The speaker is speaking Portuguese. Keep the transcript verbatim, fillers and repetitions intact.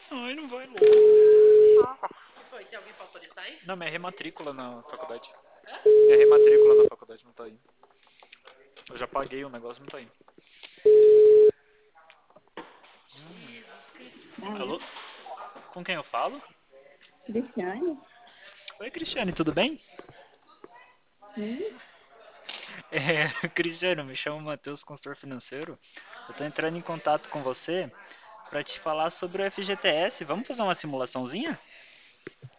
Ai, não vai logo. Foi, tem alguém faltou de sair? Não, minha rematrícula na faculdade. Minha rematrícula na faculdade não tá indo. Eu já paguei o negócio, não tá indo. Jesus Cristo. Alô? Alô? Com quem eu falo? Cristiane? Oi, Cristiane, tudo bem? Sim. É, Cristiane, eu me chamo Matheus, consultor financeiro. Eu tô entrando em contato com você para te falar sobre o F G T S. Vamos fazer uma simulaçãozinha?